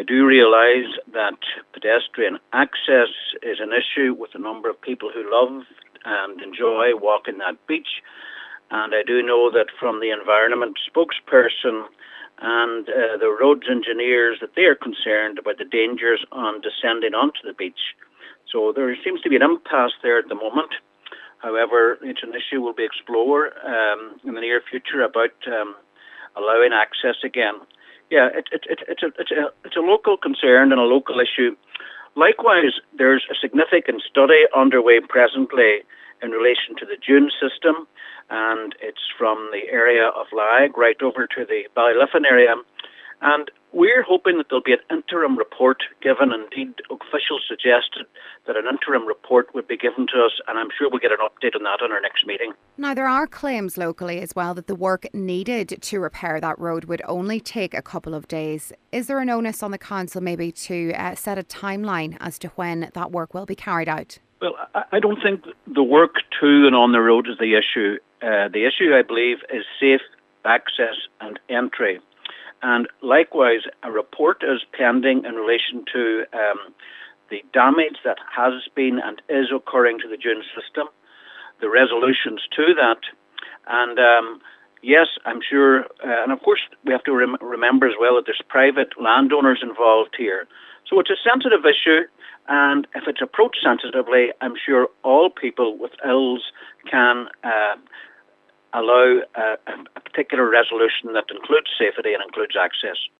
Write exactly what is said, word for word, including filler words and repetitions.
do realise that pedestrian access is an issue with a number of people who love and enjoy walking that beach. And I do know that from the environment spokesperson and uh, the roads engineers that they are concerned about the dangers on descending onto the beach. So there seems to be an impasse there at the moment. However, it's an issue we'll be explored um, in the near future about um, allowing access again. Yeah, it, it, it, it's, a, it's, a, it's a local concern and a local issue. Likewise, there's a significant study underway presently in relation to the dune system, and it's from the area of Lag right over to the Ballyliffin area. And we're hoping that there'll be an interim report given. Indeed, officials suggested that an interim report would be given to us, and I'm sure we'll get an update on that on our next meeting. Now, there are claims locally as well that the work needed to repair that road would only take a couple of days. Is there an onus on the council maybe to uh, set a timeline as to when that work will be carried out? Well, I don't think the work to and on the road is the issue. Uh, the issue, I believe, is safe access and entry. And likewise, a report is pending in relation to um, the damage that has been and is occurring to the dune system, the resolutions to that. And um, yes, I'm sure, uh, and of course, we have to rem- remember as well that there's private landowners involved here. So it's a sensitive issue. And if it's approached sensitively, I'm sure all people with ills can uh, allow uh, a particular resolution that includes safety and includes access.